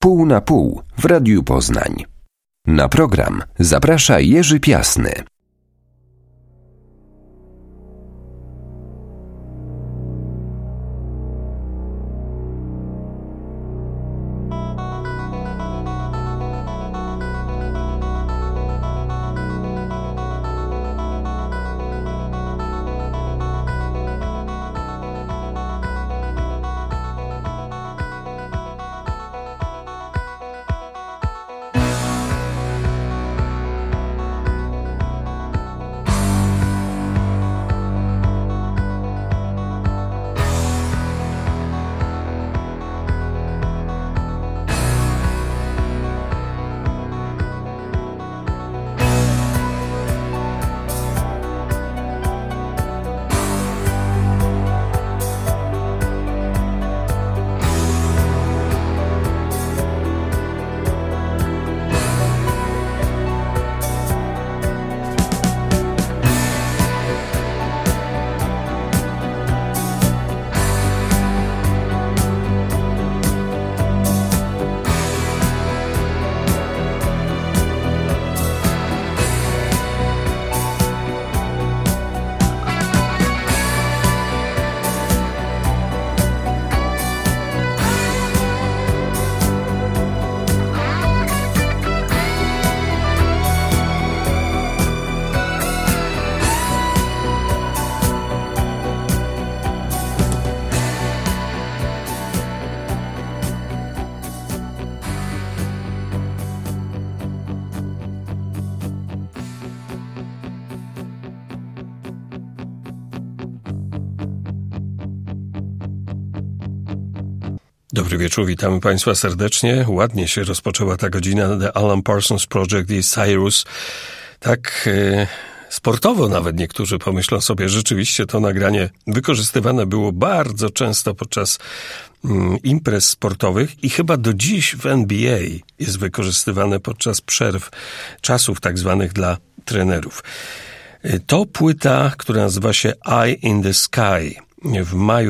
Pół na pół w Radiu Poznań. Na program zaprasza Jerzy Piasny. Dobry wieczór, witamy Państwa serdecznie. Ładnie się rozpoczęła ta godzina. The Alan Parsons Project i Cyrus. Tak sportowo nawet niektórzy pomyślą sobie, rzeczywiście to nagranie wykorzystywane było bardzo często podczas imprez sportowych i chyba do dziś w NBA jest wykorzystywane podczas przerw, czasów tak zwanych dla trenerów. To płyta, która nazywa się Eye in the Sky. W maju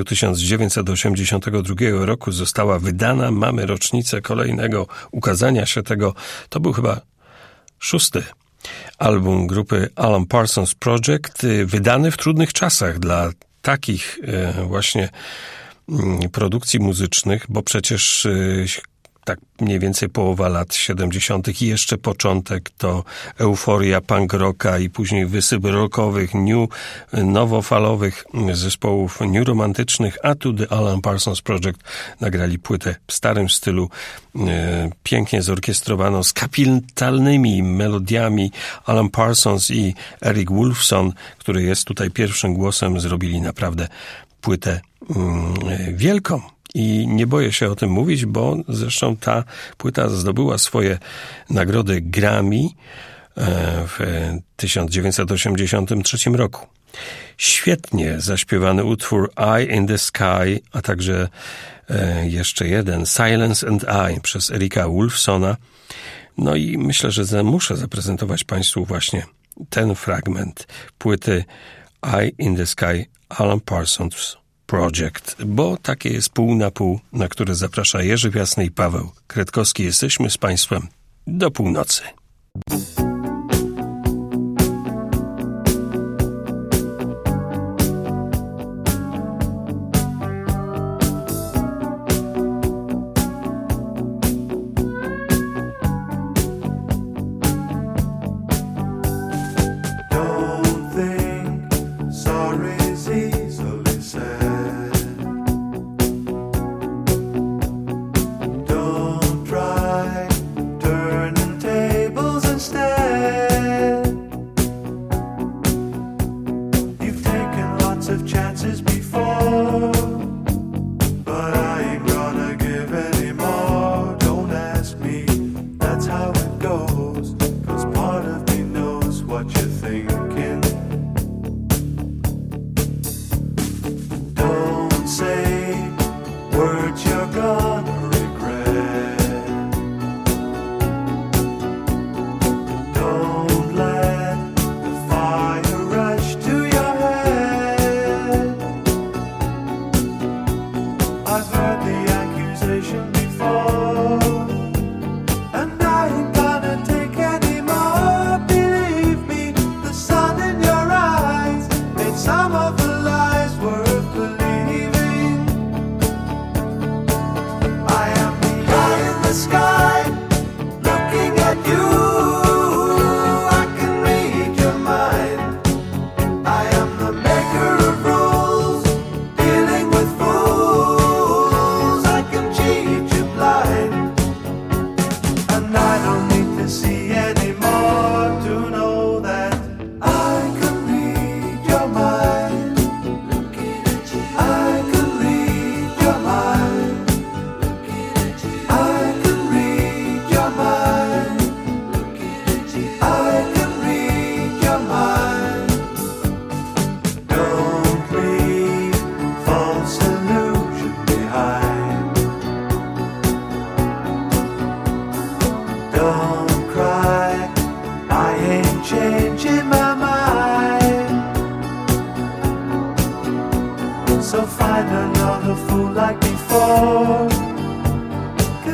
1982 roku została wydana. Mamy rocznicę kolejnego ukazania się tego. To był chyba 6. album grupy Alan Parsons Project, wydany w trudnych czasach dla takich właśnie produkcji muzycznych, bo przecież tak mniej więcej połowa lat 70. i jeszcze początek to euforia punk rocka i później wysyp rockowych, nowofalowych zespołów new romantycznych, a tu The Alan Parsons Project nagrali płytę w starym stylu, pięknie zorkiestrowaną, z kapitalnymi melodiami. Alan Parsons i Eric Woolfson, który jest tutaj pierwszym głosem, zrobili naprawdę płytę wielką. I nie boję się o tym mówić, bo zresztą ta płyta zdobyła swoje nagrody Grammy w 1983 roku. Świetnie zaśpiewany utwór Eye in the Sky, a także jeszcze jeden Silence and I przez Erika Woolfsona. No i myślę, że muszę zaprezentować Państwu właśnie ten fragment płyty Eye in the Sky Alan Parsons Project, bo takie jest pół na pół, na które zaprasza Jerzy Piasny i Paweł Kretkowski. Jesteśmy z Państwem do północy. Don't try turning tables instead.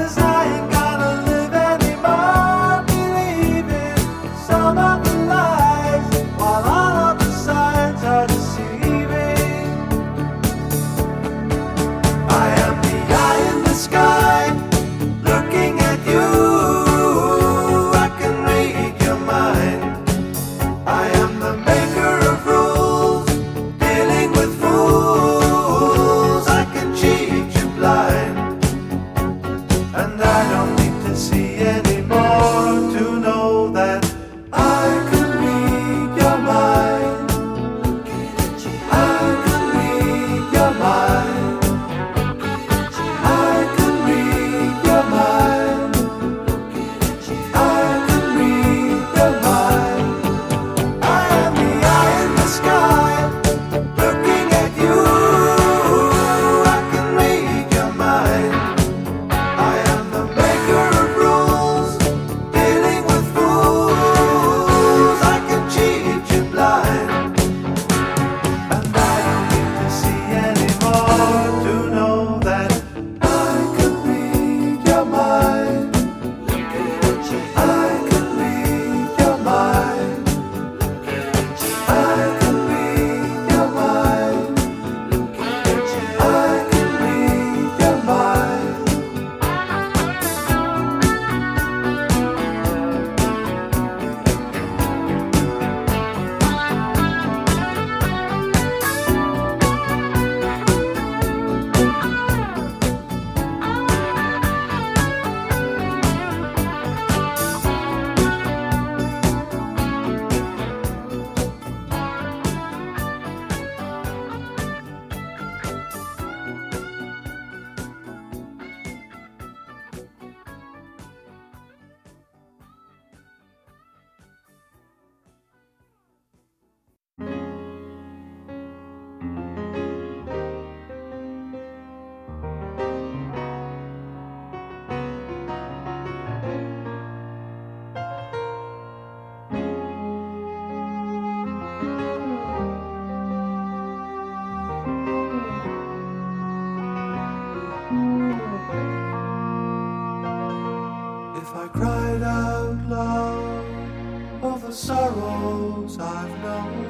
the sorrows I've known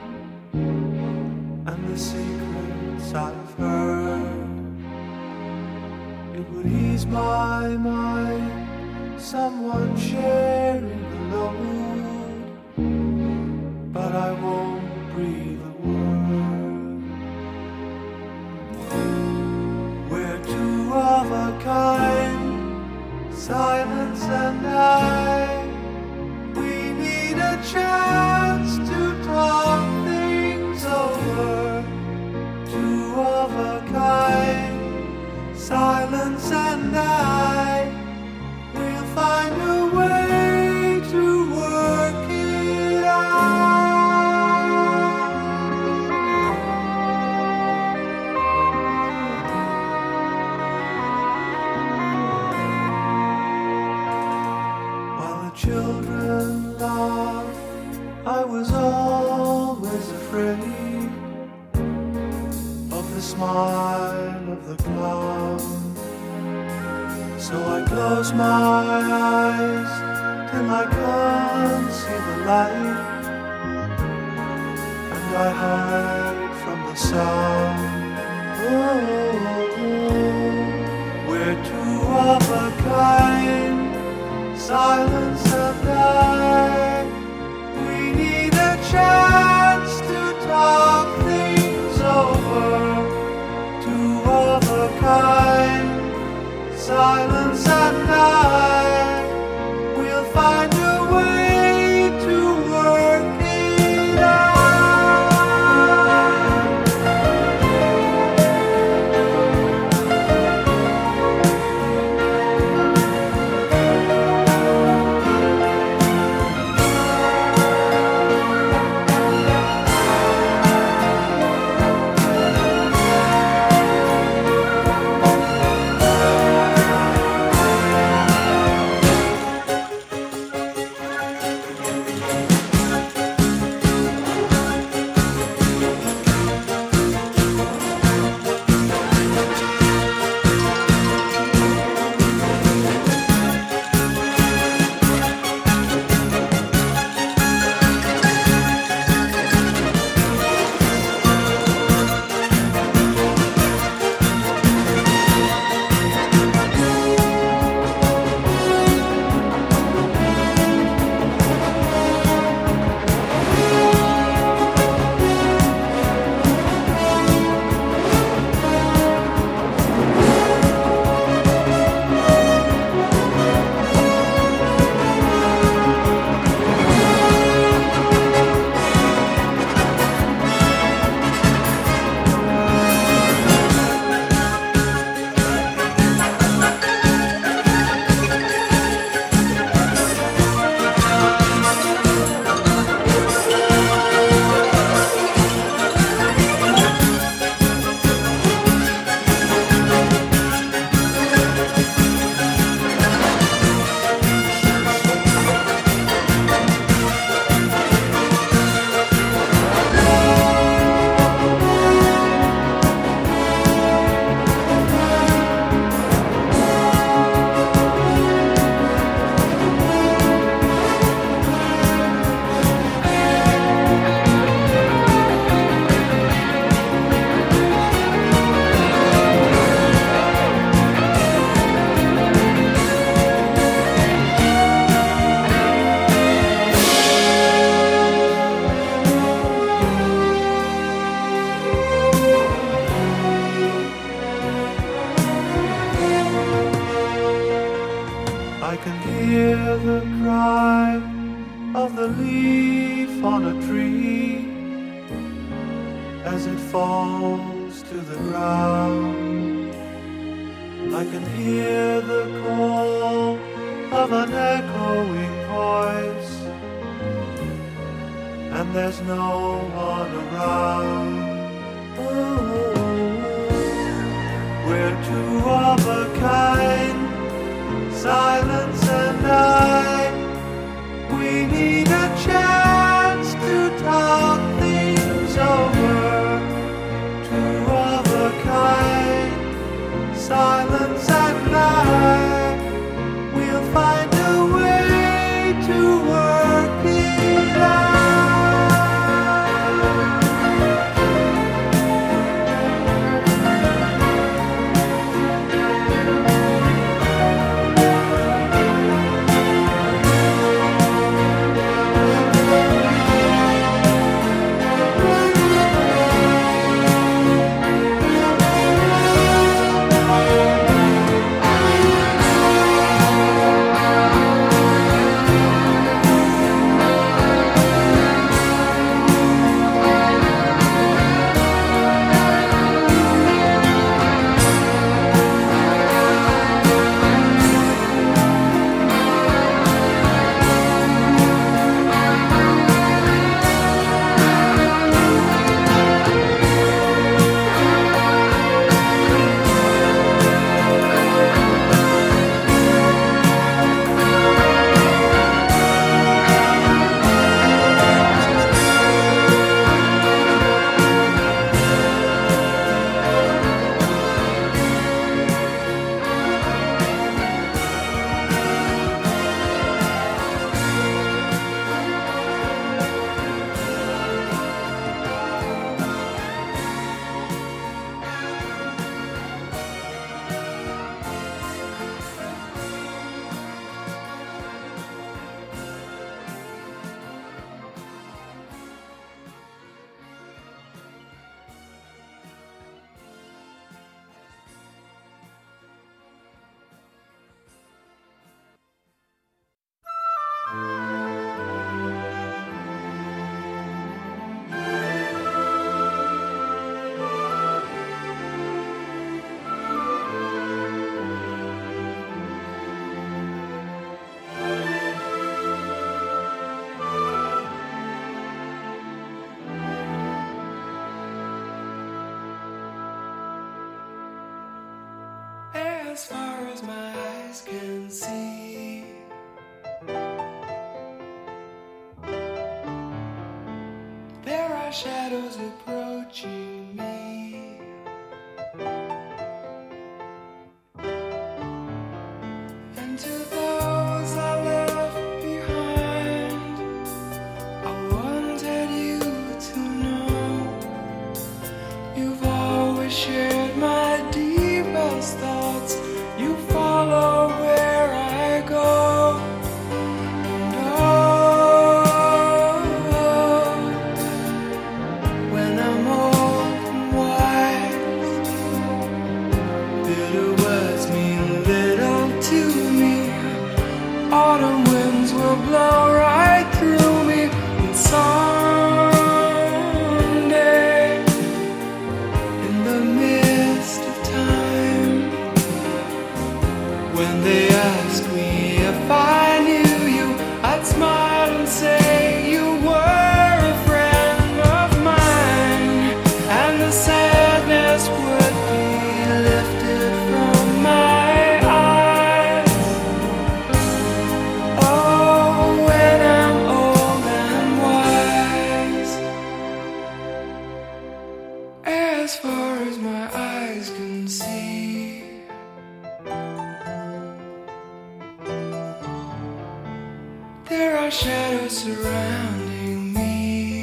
and the secrets I've heard. It would ease my mind, someone sharing the load, but I won't breathe a word. We're two of a kind, silence and I. We need a chance to talk things over. Two of a kind, silence and I. We'll find a way to work it out. While the children laughed, I was always afraid of the smile of the clown. So I close my eyes till I can't see the light, and I hide from the sound. Oh, we're two of a kind, silence and I. We need a chance to talk things over. Two of a kind, silence and I. We'll find a way to work it out. I can hear the cry of the leaf on a tree as it falls to the ground. I can hear the call of an echoing voice, and there's no one around. Oh, we're two of a kind, silence and I. We need a chance to talk things over. Two of a kind, silence and I. We'll find a way to work it out. As far as my eyes can see, there are shadows approaching me. And to those I left behind, I wanted you to know you've always shared my deepest thoughts. You follow where I go. And oh, when I'm old and wise, bitter words mean little to me. Autumn winds will blow right through me. And someday, in the midst of time, when they ask me if I knew you, I'd smile and say you were a friend of mine, and the sadness would be lifted from my eyes. Oh, when I'm old and wise, as far as my eyes can see, there are shadows surrounding me.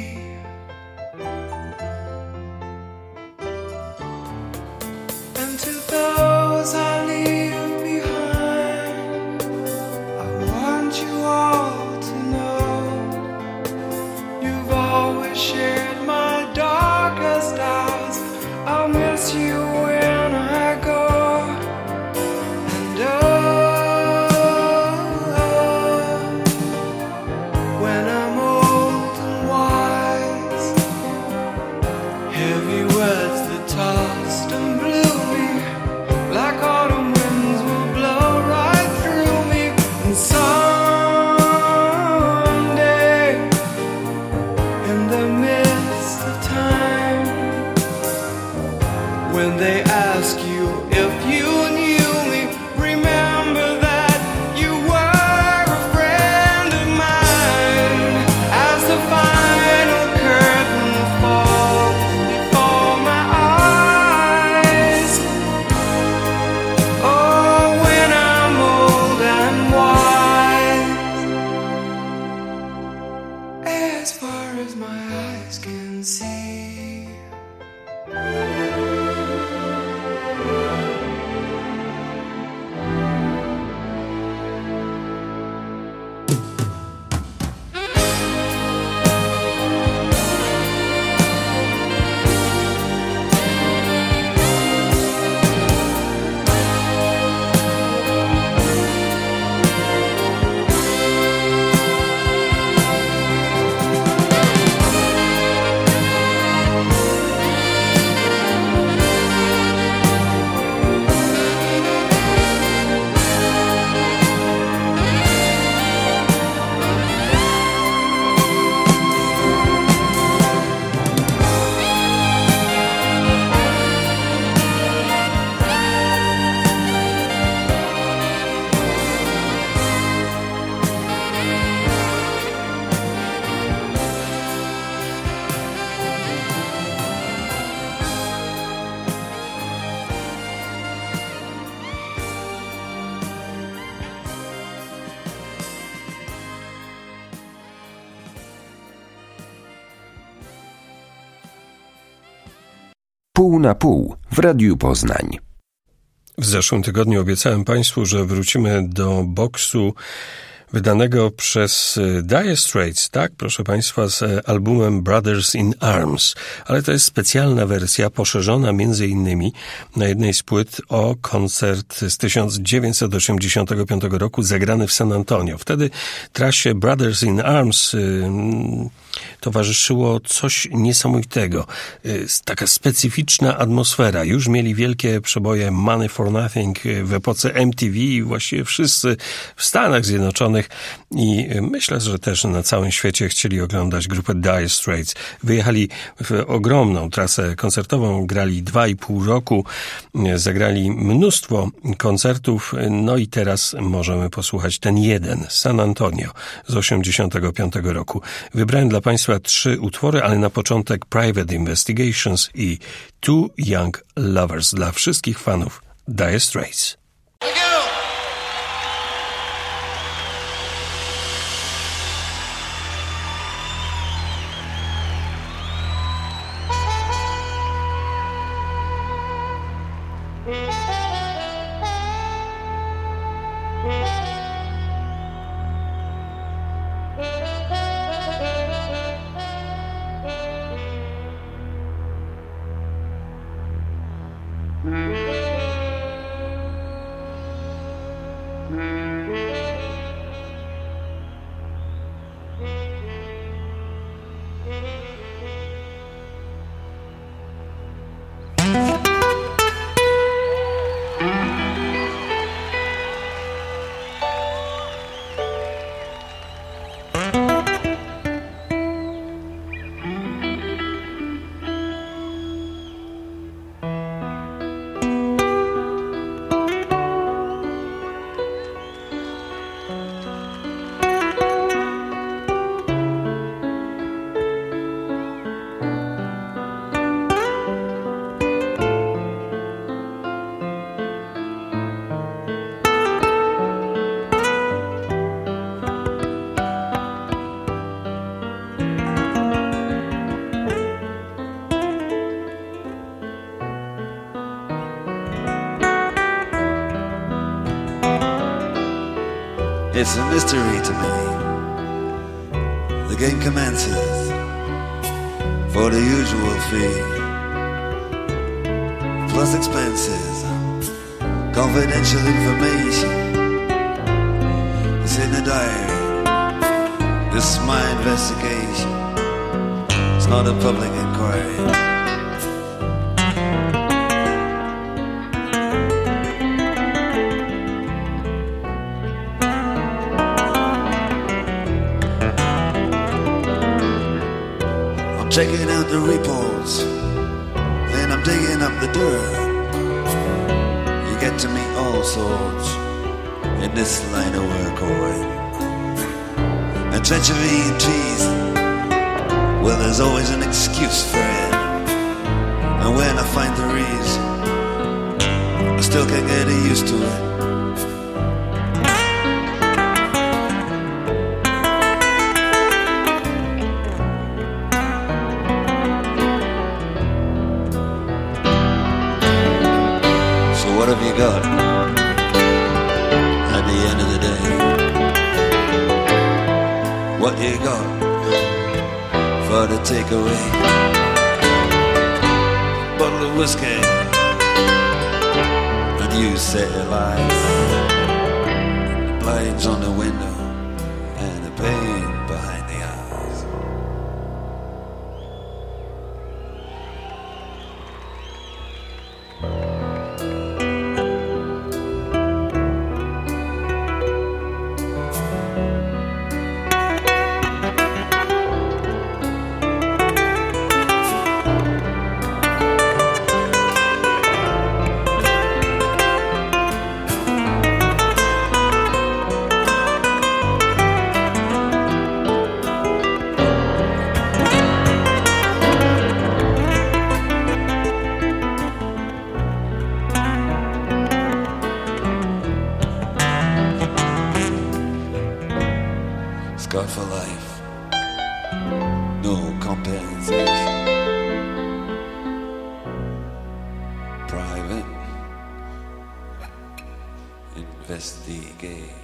And to those I leave behind, I want you all to know you've always shared my darkest hours. I'll miss you when I go. And oh, Pół na pół w Radiu Poznań. W zeszłym tygodniu obiecałem Państwu, że wrócimy do boksu wydanego przez Dire Straits, tak, proszę Państwa, z albumem Brothers in Arms. Ale to jest specjalna wersja, poszerzona między innymi na jednej z płyt o koncert z 1985 roku zagrany w San Antonio. Wtedy trasie Brothers in Arms towarzyszyło coś niesamowitego. Taka specyficzna atmosfera. Już mieli wielkie przeboje Money for Nothing w epoce MTV i właściwie wszyscy w Stanach Zjednoczonych i myślę, że też na całym świecie chcieli oglądać grupę Dire Straits. Wyjechali w ogromną trasę koncertową, grali 2,5 roku, zagrali mnóstwo koncertów, no i teraz możemy posłuchać ten jeden, San Antonio z 1985 roku. Wybrałem dla Państwa 3 utwory, ale na początek Private Investigations i Two Young Lovers dla wszystkich fanów Dire Straits. It's a mystery to me. The game commences for the usual fee, plus expenses, confidential information. It's in the diary. This is my investigation. It's not a public inquiry. Checking out the reports, then I'm digging up the dirt. You get to meet all sorts in this line of work, alright. And treachery and treason, well, there's always an excuse for it. And when I find the reason, I still can't get used to it. What have you got at the end of the day? What you got for the takeaway? Bottle of whiskey and you set your lights, blinds on the window and a pain behind the eyes. Scarred for life, no compensation. investigations.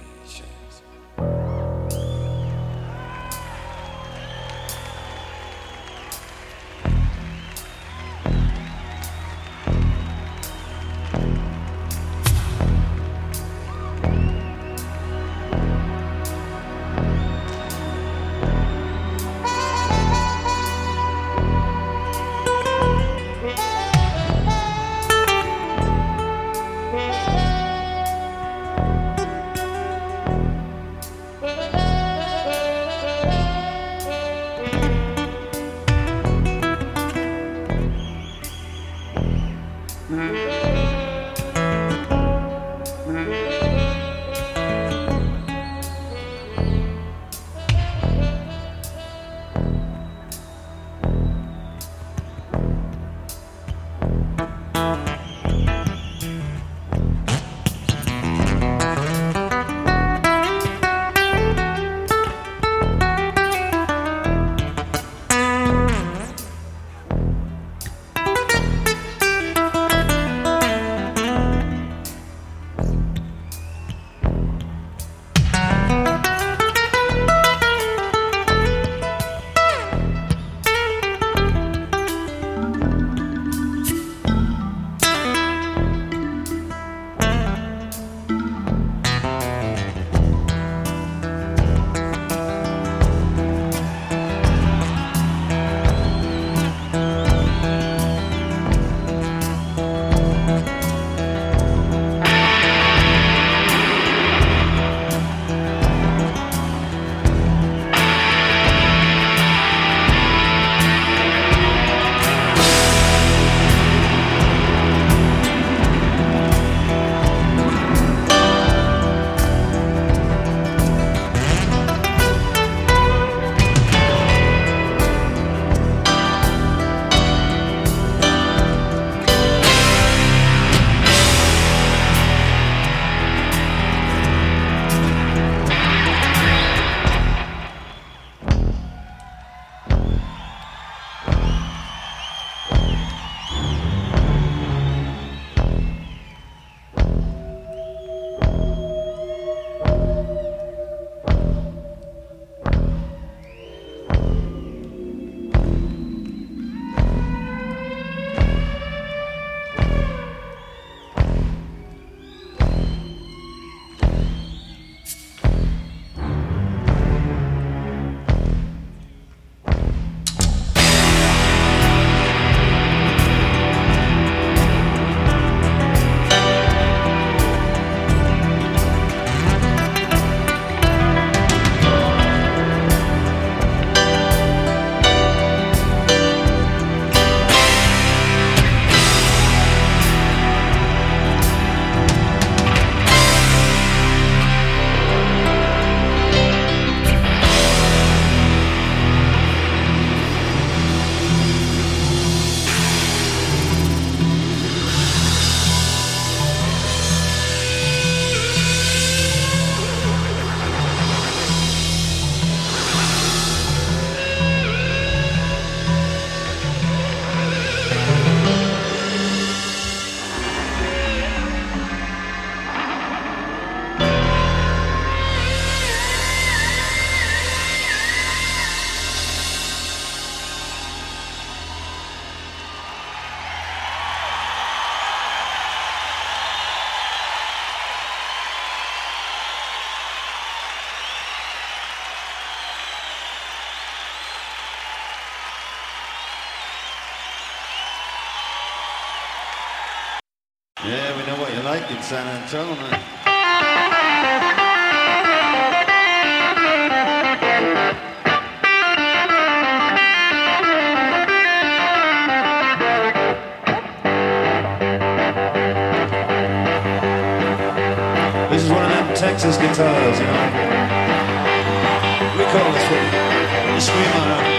Yeah, we know what you like in San Antonio. This is one of them Texas guitars, you know. We call this one. You scream on it.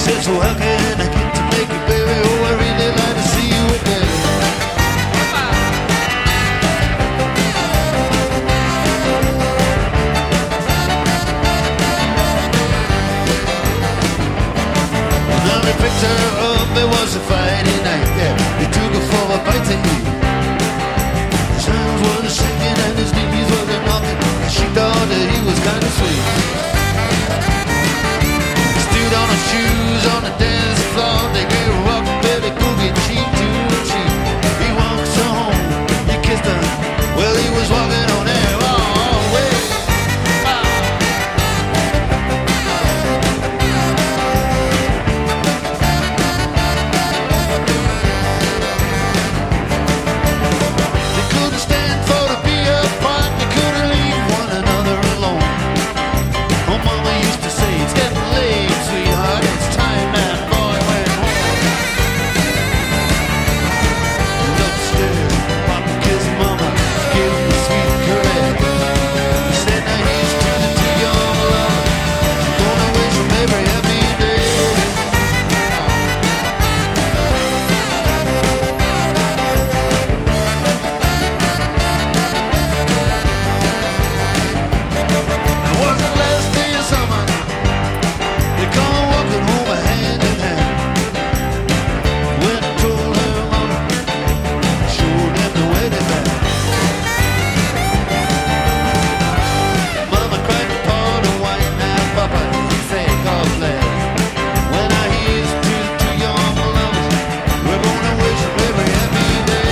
said, so how can I get to make you, baby? Oh, I really like to see you again. Now they picked her up, it was a Friday night, yeah. They took her for a bite to eat. His hands were shaking and his knees were knocking. She thought that he was kind of sweet. He stood on his shoes on the dance floor. They gave her rock, baby, boogie, cheek to cheek. He walked her home, he kissed her. Well, he was walking on air all the way. They couldn't stand for to be apart. They couldn't leave one another alone. Oh, Mama used to say, it's getting late, sweetheart. It's time that boy went home. And upstairs, Papa kissed Mama, gave him a sweet caress. He said, now here's to the two young lovers. I'm gonna wish them every happy day. It was the last day of summer. They come walking home hand in hand. Went and told her mama, showed them the wedding band. Mama cried a pot of wine and Papa he said, God bless. When I hear to the two young lovers, we're gonna wish them every happy day.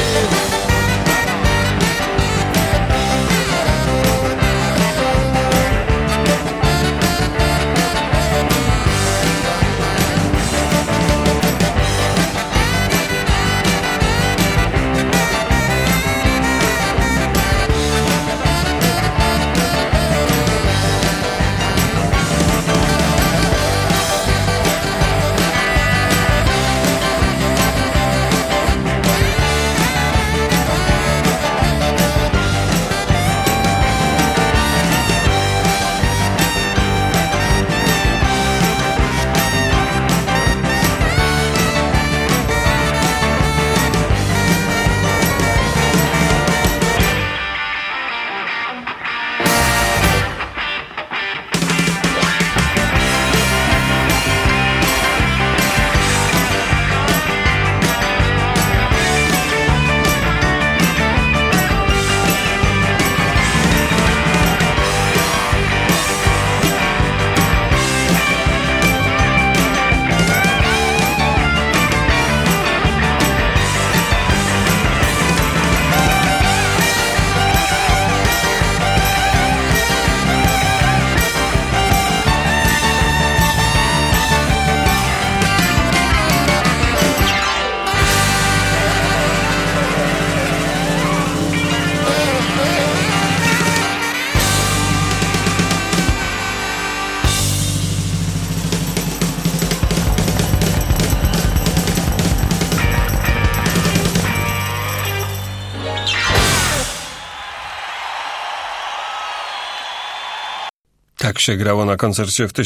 Tak się grało na koncercie w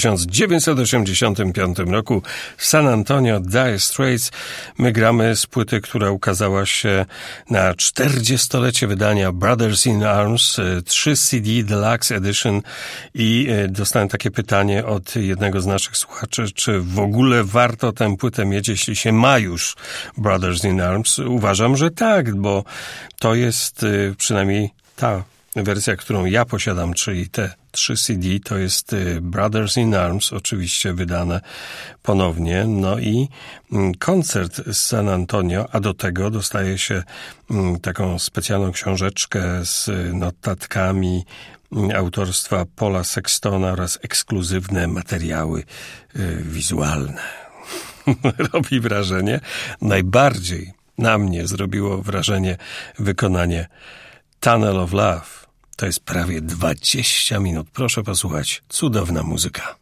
1985 roku w San Antonio Dire Straits. My gramy z płyty, która ukazała się na 40-lecie wydania Brothers in Arms, 3 CD Deluxe Edition i dostałem takie pytanie od jednego z naszych słuchaczy, czy w ogóle warto tę płytę mieć, jeśli się ma już Brothers in Arms. Uważam, że tak, bo to jest przynajmniej ta wersja, którą ja posiadam, czyli te 3 CD, to jest Brothers in Arms, oczywiście wydane ponownie. No i koncert z San Antonio, a do tego dostaje się taką specjalną książeczkę z notatkami autorstwa Paula Sextona oraz ekskluzywne materiały wizualne. Robi wrażenie. Najbardziej na mnie zrobiło wrażenie wykonanie Tunnel of Love. To jest prawie 20 minut. Proszę posłuchać. Cudowna muzyka.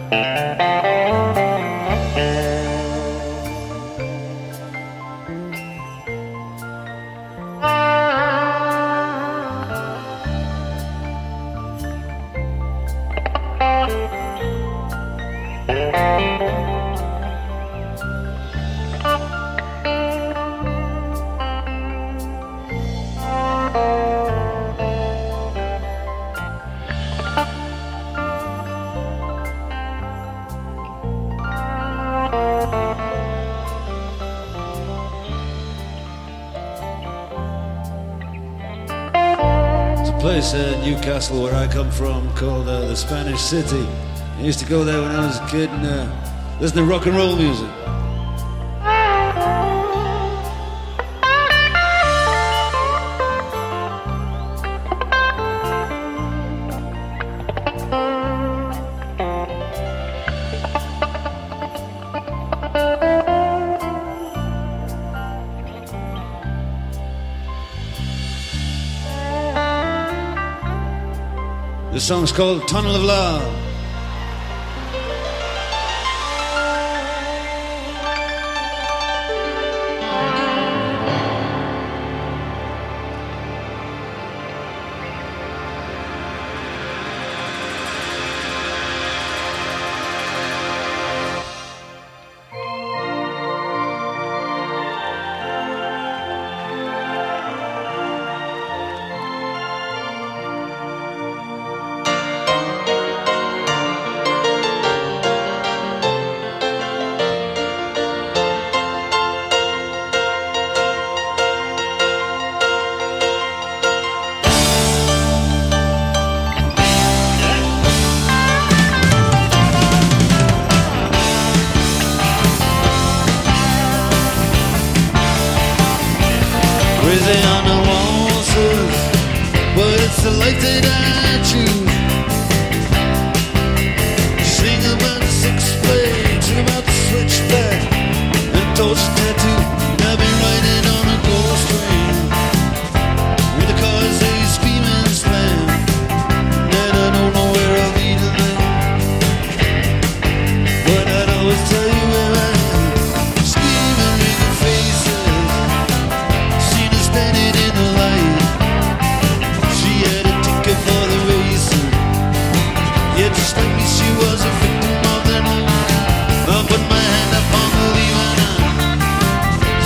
Place Newcastle, where I come from, called the Spanish City. I used to go there when I was a kid and listen to rock and roll music. The song's called Tunnel of Love. Crazy on the waltzes, but it's the life that I choose. Sing about the six blades, sing about the switchback and torch tattoo. And I've been riding on a ghost train with the cars they scream and slam, and I don't know where I'll be tonight, but I'd always tell you where I am. Screaming in your faces, standing in the light. She had a ticket for the racing, yeah, just like me, she was a victim of the night. I put my hand up on the lever now,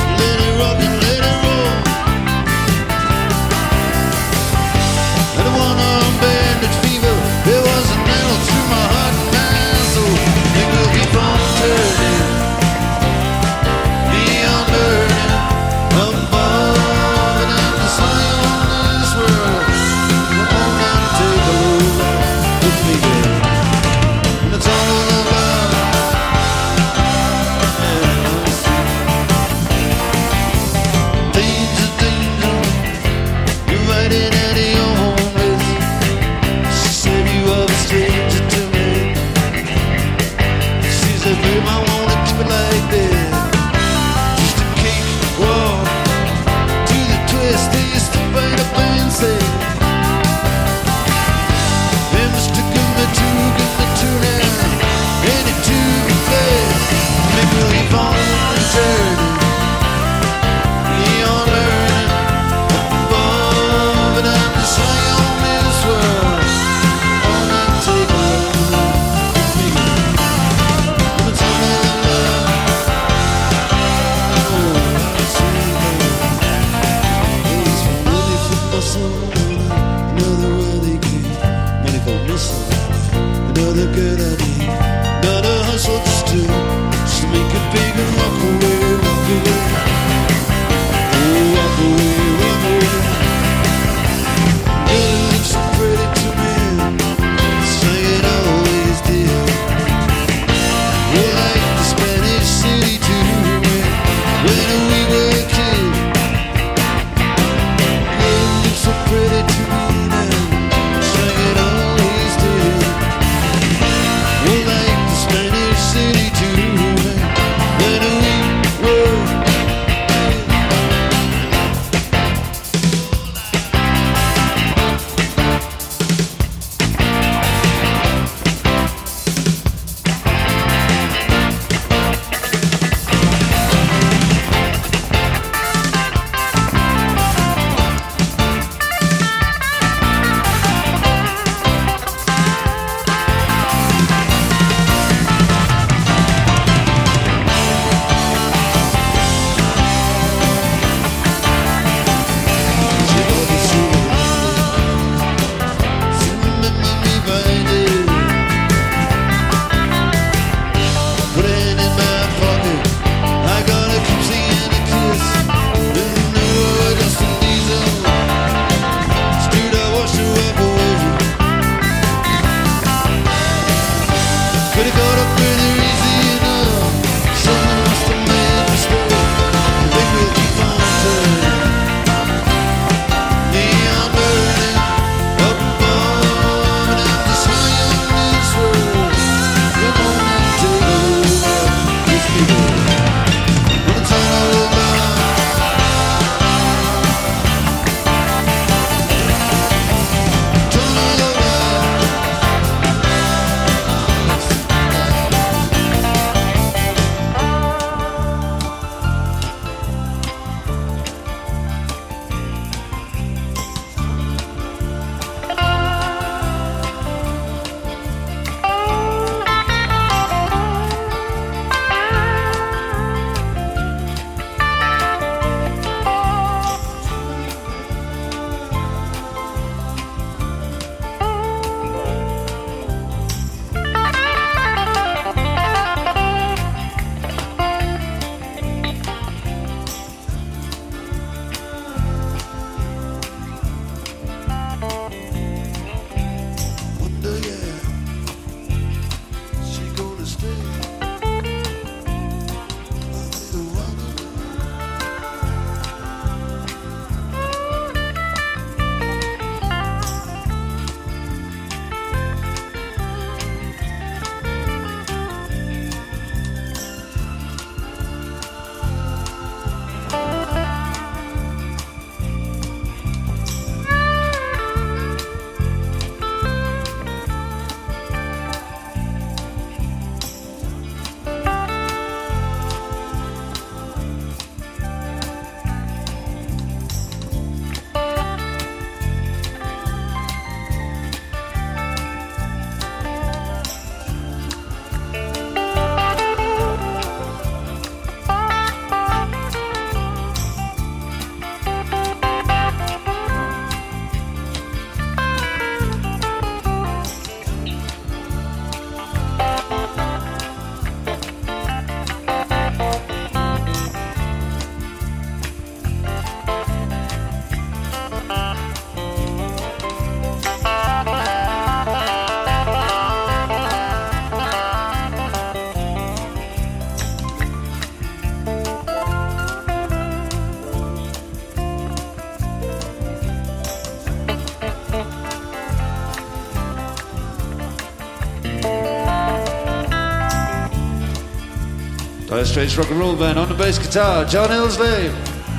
Dire Straits rock and roll band. On the bass guitar, John Illsley.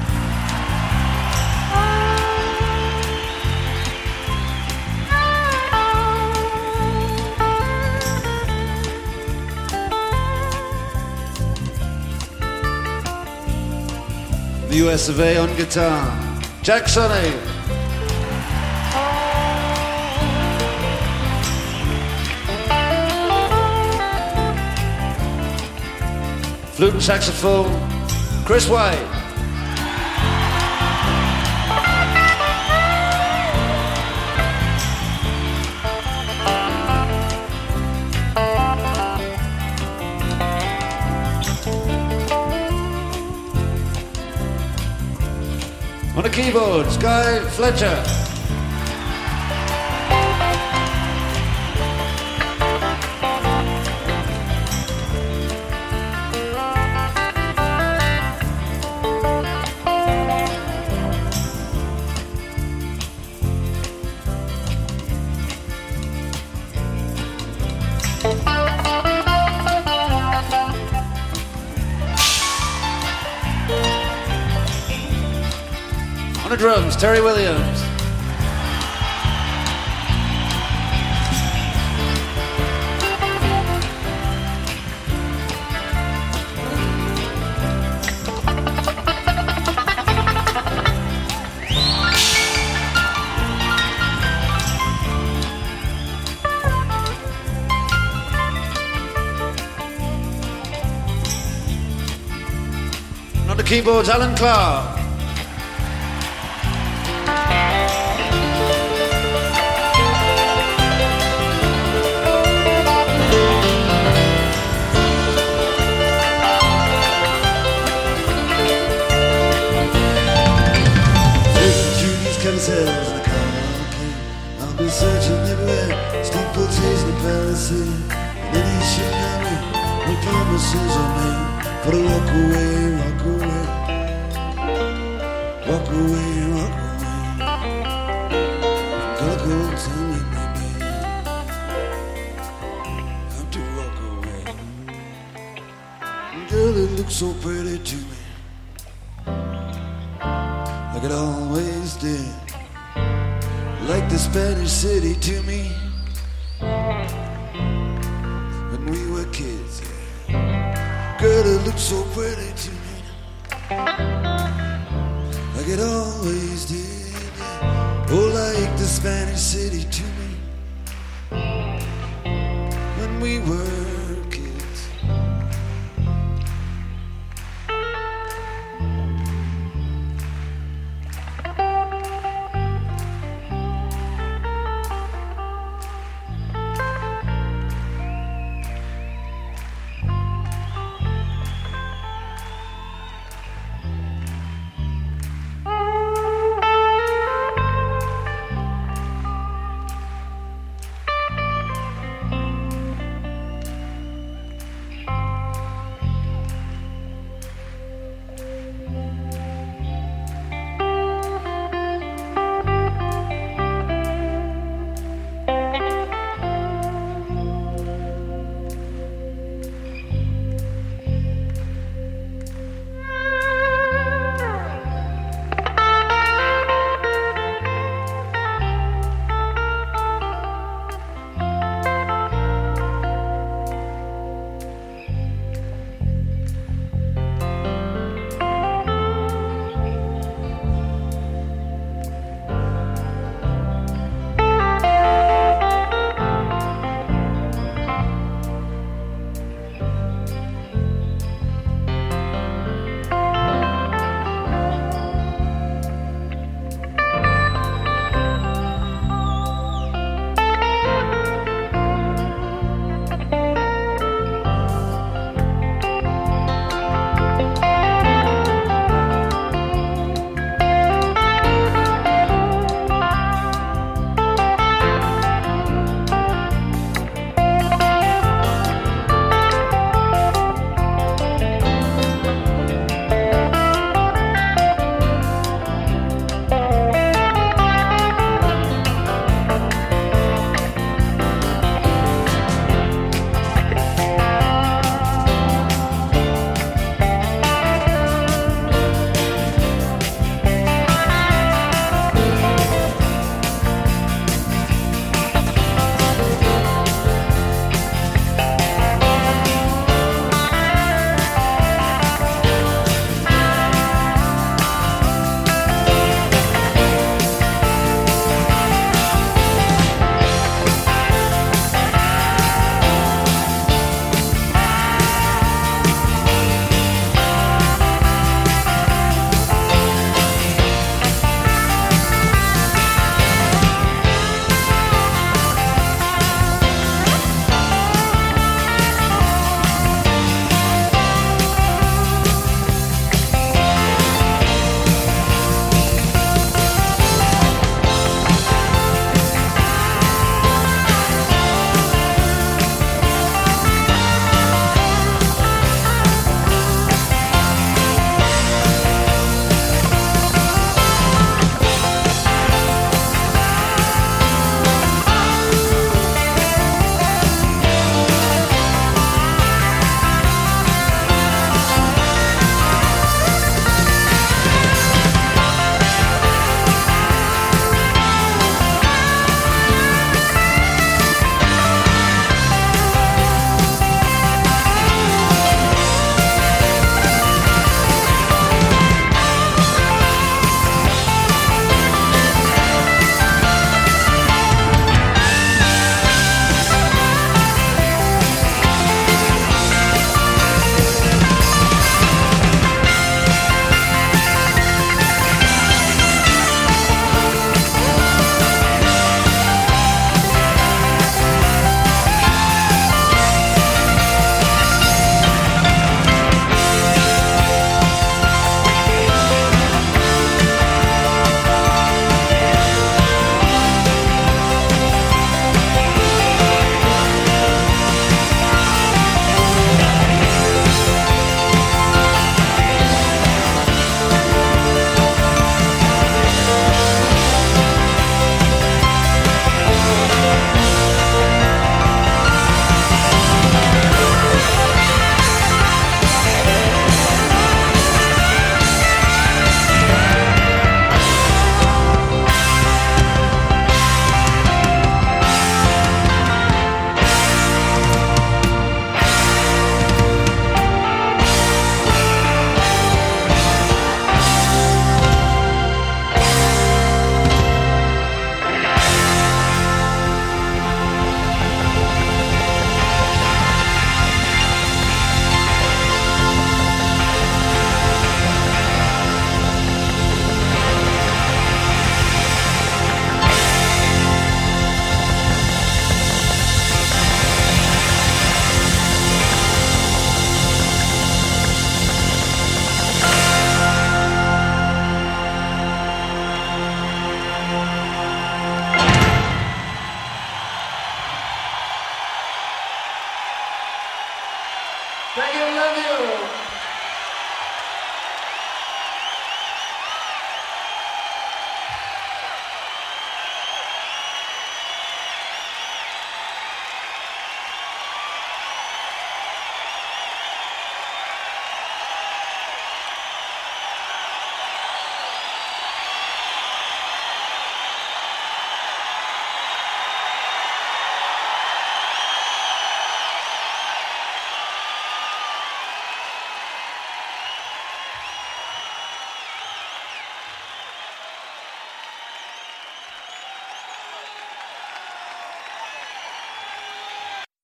The US of A on guitar, Jack Sonny. Flute and saxophone, Chris White. On the keyboards, Guy Fletcher. On the drums, Terry Williams. And on the keyboards, Alan Clark. Carousels in the car, I'll be searching everywhere. Steeplechase in the Palisade, and then he should tell me what promises are made. For to walk away, walk away, walk away, walk away. Gotta go tell me, baby, have to walk away. Girl, it looks so pretty to me, like it always did. Like the Spanish city to me when we were kids, yeah. Girl, it looked so pretty to me, like it always did, yeah. Oh, like the Spanish city to me when we were